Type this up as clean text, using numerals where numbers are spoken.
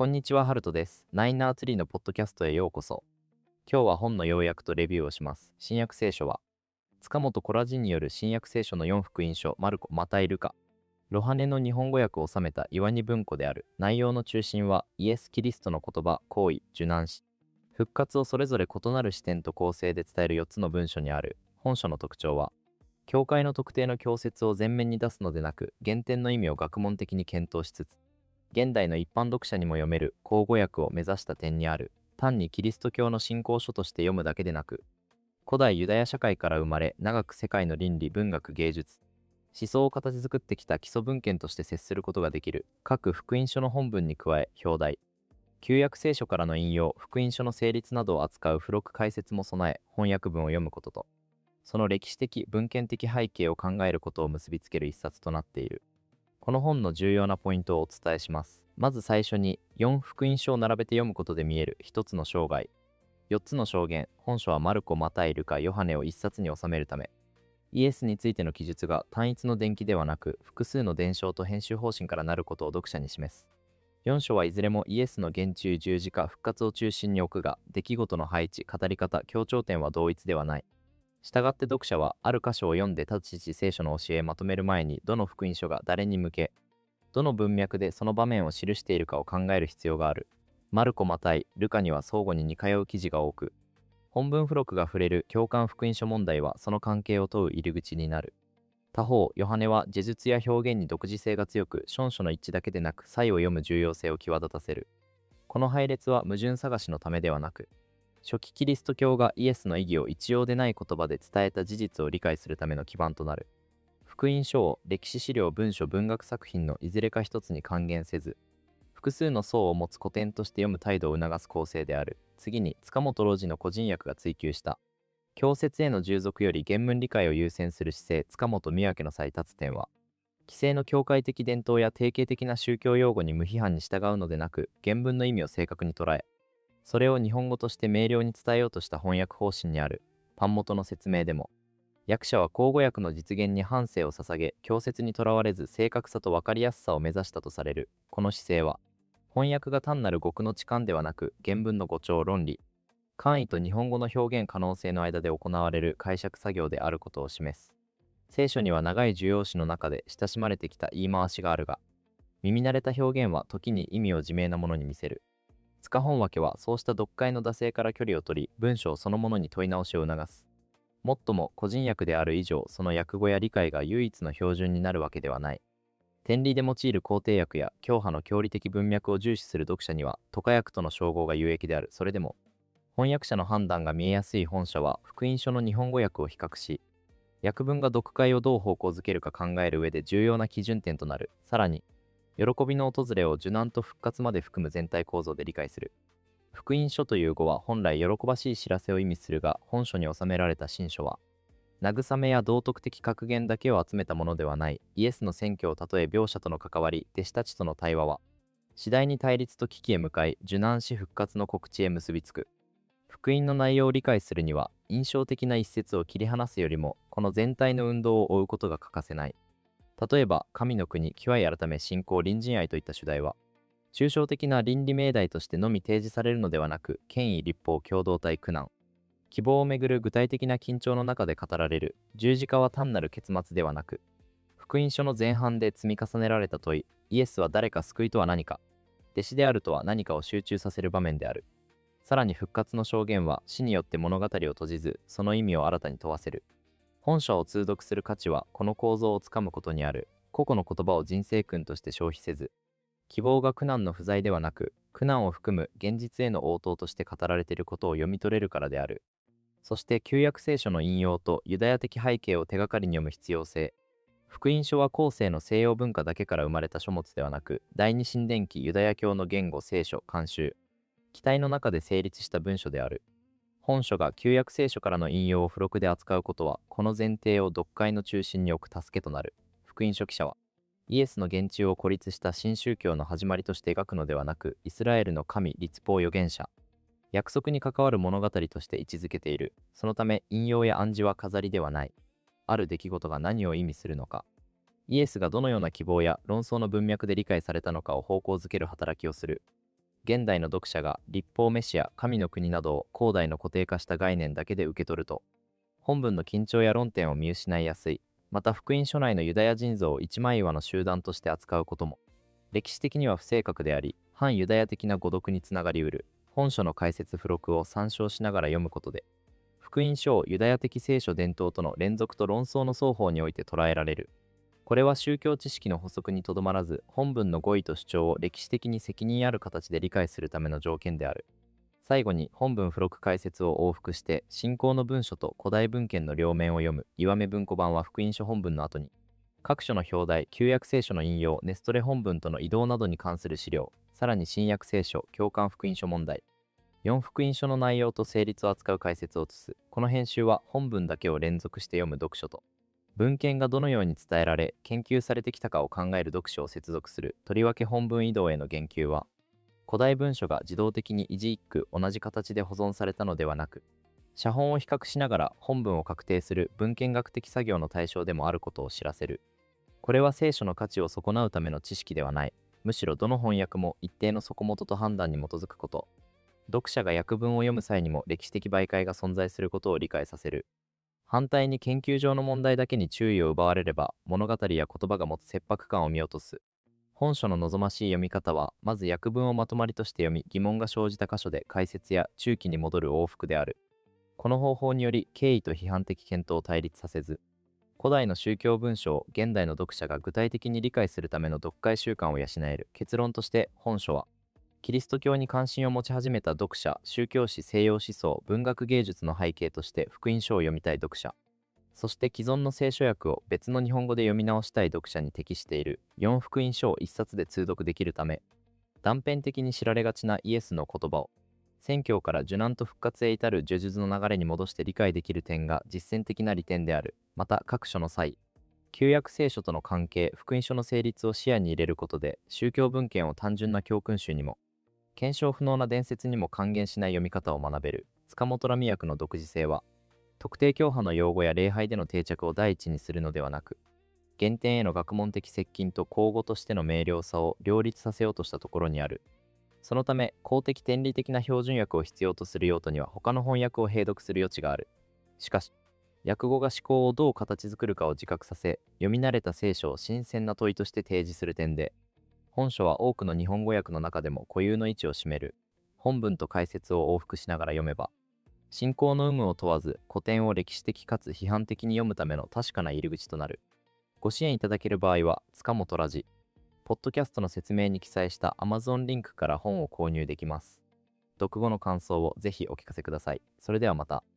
こんにちは、ハルトです。ナインナーツリーのポッドキャストへようこそ。今日は本の要約とレビューをします。新約聖書は、塚本コラジンによる新約聖書の4福音書、マルコ、マタイ、ルカ、ロハネの日本語訳を収めた岩に文庫である。内容の中心は、イエス・キリストの言葉、行為、受難死、復活をそれぞれ異なる視点と構成で伝える4つの文書にある。本書の特徴は、教会の特定の教説を前面に出すのでなく、原点の意味を学問的に検討しつつ、現代の一般読者にも読める口語訳を目指した点にある。単にキリスト教の信仰書として読むだけでなく、古代ユダヤ社会から生まれ、長く世界の倫理、文学、芸術、思想を形作ってきた基礎文献として接することができる。各福音書の本文に加え、表題、旧約聖書からの引用、福音書の成立などを扱う付録解説も備え、翻訳文を読むことと、その歴史的、文献的背景を考えることを結びつける一冊となっている。この本の重要なポイントをお伝えします。まず最初に、4福音書を並べて読むことで見える1つの生涯、4つの証言。本書はマルコ、マタイ、ルカ、ヨハネを1冊に収めるため、イエスについての記述が単一の伝記ではなく、複数の伝承と編集方針からなることを読者に示す。4書はいずれもイエスの言中、十字架、復活を中心に置くが、出来事の配置、語り方、強調点は同一ではない。したがって読者は、ある箇所を読んで立ち地聖書の教えをまとめる前に、どの福音書が誰に向け、どの文脈でその場面を記しているかを考える必要がある。マルコ、マタイ、ルカには相互に似通う記事が多く、本文付録が触れる共感福音書問題はその関係を問う入り口になる。他方、ヨハネは叙述や表現に独自性が強く、書書の一致だけでなく、差異を読む重要性を際立たせる。この配列は矛盾探しのためではなく、初期キリスト教がイエスの意義を一様でない言葉で伝えた事実を理解するための基盤となる。福音書を歴史資料、文書、文学作品のいずれか一つに還元せず、複数の層を持つ古典として読む態度を促す構成である。次に、塚本老人の個人訳が追求した、教説への従属より原文理解を優先する姿勢、塚本見分の際立つ点は、既成の教会的伝統や定型的な宗教用語に無批判に従うのでなく、原文の意味を正確に捉え、それを日本語として明瞭に伝えようとした翻訳方針にある。版元の説明でも、訳者は口語訳の実現に半生を捧げ、教説にとらわれず正確さと分かりやすさを目指したとされる。この姿勢は、翻訳が単なる語句の置換ではなく、原文の語調、論理、簡易と日本語の表現可能性の間で行われる解釈作業であることを示す。聖書には長い受容詞の中で親しまれてきた言い回しがあるが、耳慣れた表現は時に意味を自明なものに見せる。塚本分はそうした読解の惰性から距離を取り、文章そのものに問い直しを促す。もっとも個人訳である以上、その訳語や理解が唯一の標準になるわけではない。天理で用いる肯定訳や教派の教理的文脈を重視する読者には、都家訳との称号が有益である。それでも、翻訳者の判断が見えやすい本書は、福音書の日本語訳を比較し、訳文が読解をどう方向づけるか考える上で重要な基準点となる。さらに、喜びの訪れを受難と復活まで含む全体構造で理解する。福音書という語は本来喜ばしい知らせを意味するが、本書に収められた新書は、慰めや道徳的格言だけを集めたものではない。イエスの選挙を例え描写との関わり、弟子たちとの対話は、次第に対立と危機へ向かい、受難し復活の告知へ結びつく。福音の内容を理解するには、印象的な一節を切り離すよりも、この全体の運動を追うことが欠かせない。例えば、神の国、極い改め、信仰、隣人愛といった主題は、抽象的な倫理命題としてのみ提示されるのではなく、権威、立法、共同体、苦難、希望をめぐる具体的な緊張の中で語られる。十字架は単なる結末ではなく、福音書の前半で積み重ねられた問い、イエスは誰か、救いとは何か、弟子であるとは何かを集中させる場面である。さらに復活の証言は死によって物語を閉じず、その意味を新たに問わせる。本書を通読する価値はこの構造をつかむことにある。個々の言葉を人生訓として消費せず、希望が苦難の不在ではなく、苦難を含む現実への応答として語られていることを読み取れるからである。そして旧約聖書の引用とユダヤ的背景を手がかりに読む必要性。福音書は後世の西洋文化だけから生まれた書物ではなく、第二神殿期ユダヤ教の言語、聖書、慣習、期待の中で成立した文書である。本書が旧約聖書からの引用を付録で扱うことは、この前提を読解の中心に置く助けとなる。福音書記者は、イエスの言中を孤立した新宗教の始まりとして描くのではなく、イスラエルの神、律法預言者、約束に関わる物語として位置づけている。そのため、引用や暗示は飾りではない。ある出来事が何を意味するのか、イエスがどのような希望や論争の文脈で理解されたのかを方向づける働きをする。 現代の読者が立法メシア、神の国などを古代の固定化した概念だけで受け取ると、本文の緊張や論点を見失いやすい。また福音書内のユダヤ人像を一枚岩の集団として扱うことも、歴史的には不正確であり、反ユダヤ的な誤読につながりうる。本書の解説付録を参照しながら読むことで、福音書をユダヤ的聖書伝統との連続と論争の双方において捉えられる。これは宗教知識の補足にとどまらず、本文の語彙と主張を歴史的に責任ある形で理解するための条件である。最後に本文付録解説を往復して、新興の文書と古代文献の両面を読む岩目文庫版は福音書本文の後に、各書の表題、旧約聖書の引用、ネストレ本文との移動などに関する資料、さらに新約聖書、共感福音書問題、4福音書の内容と成立を扱う解説を写す。この編集は本文だけを連続して読む読書と、文献がどのように伝えられ、研究されてきたかを考える読書を接続する。とりわけ本文移動への言及は、古代文書が自動的に一字一句同じ形で保存されたのではなく、写本を比較しながら本文を確定する文献学的作業の対象でもあることを知らせる。これは聖書の価値を損なうための知識ではない。むしろどの翻訳も一定の底元と判断に基づくこと。読者が訳文を読む際にも歴史的媒介が存在することを理解させる。反対に研究上の問題だけに注意を奪われれば、物語や言葉が持つ切迫感を見落とす。本書の望ましい読み方は、まず訳文をまとまりとして読み、疑問が生じた箇所で解説や中期に戻る往復である。この方法により、敬意と批判的検討を対立させず、古代の宗教文書を現代の読者が具体的に理解するための読解習慣を養える。結論として、本書は、キリスト教に関心を持ち始めた読者、宗教史、西洋思想、文学芸術の背景として福音書を読みたい読者、そして既存の聖書訳を別の日本語で読み直したい読者に適している4福音書を一冊で通読できるため、断片的に知られがちなイエスの言葉を、宣教から受難と復活へ至る叙述の流れに戻して理解できる点が実践的な利点である。また各書の際、旧約聖書との関係、福音書の成立を視野に入れることで、宗教文献を単純な教訓集にも、検証不能な伝説にも還元しない読み方を学べる。塚本ラミ訳の独自性は、特定教派の用語や礼拝での定着を第一にするのではなく、原点への学問的接近と口語としての明瞭さを両立させようとしたところにある。そのため、公的天理的な標準訳を必要とする用途には他の翻訳を併読する余地がある。しかし、訳語が思考をどう形作るかを自覚させ、読み慣れた聖書を新鮮な問いとして提示する点で、本書は多くの日本語訳の中でも固有の位置を占める。本文と解説を往復しながら読めば、信仰の有無を問わず、古典を歴史的かつ批判的に読むための確かな入り口となる。ご支援いただける場合は、塚本ラジ、ポッドキャストの説明に記載した Amazon リンクから本を購入できます。読後の感想をぜひお聞かせください。それではまた。